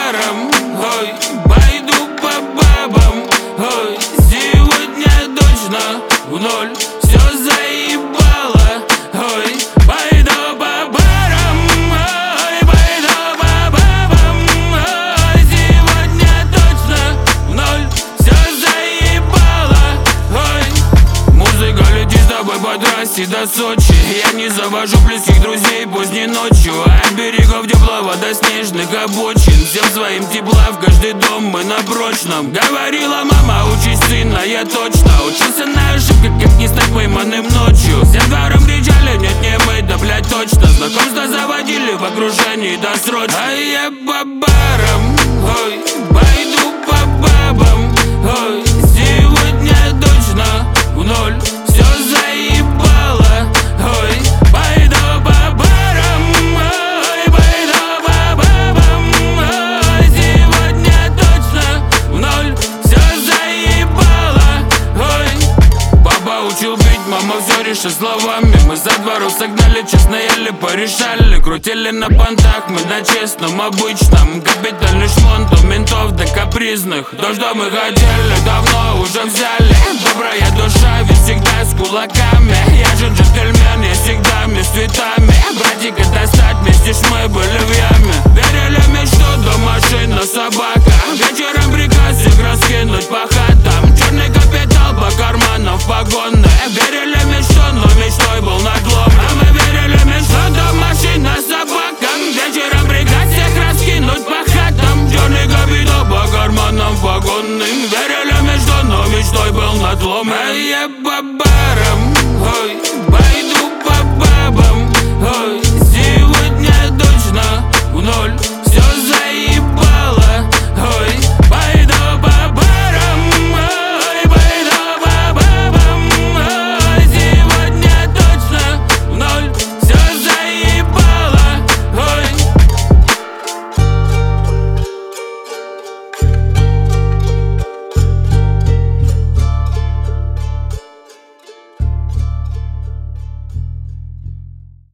барам, ой, пойду по бабам, ой, сегодня точно в ноль все заебало, ой, пойду по барам, ой, пойду по бабам, ой, сегодня точно в ноль все заебало, ой. Музыка летит с тобой по трассе до Сочи. Я не завожу близких друзей поздней ночью, от берегов теплого до снежных обочин. Всем своим тепла в каждый дом мы на прочном. Говорила мама, учись, сына, я точно учился на ошибках, как не стать пойманным ночью. Всем двором кричали, нет, не мы, да блять точно. Знакомства заводили в окружении досрочно. А я по барам, ой, пойду по бабам, ой, сегодня точно в ноль все заебало, ой, пойду по барам, ой, пойду по бабам, ой, сегодня точно в ноль все заебало, ой. Папа учил бить, мама все решит словами. Мы за двору согнали, честно еле порешали. Крутили на понтах, мы на честном обычном. Капитальный шмонт у ментов до капризных. То, что мы хотели, давно уже взяли. Добрая душа, ведь всегда с кулаками. Я же джентльмен, я всегда мне с цветами. Братика достать, вместе ж мы были в яме. Верили в мечту, до машина, собака. Вечером приказ их раскинуть по хатам. Черный капитал по карманам в погонные. Верили в мечту, но мечтой был надлом. А мы верили в мечту, до машина, собака. Вечером приказ их раскинуть по хатам. Черный капитал по карманам в погонным. Верили в мечту, но мечтой был надлом. А я баба.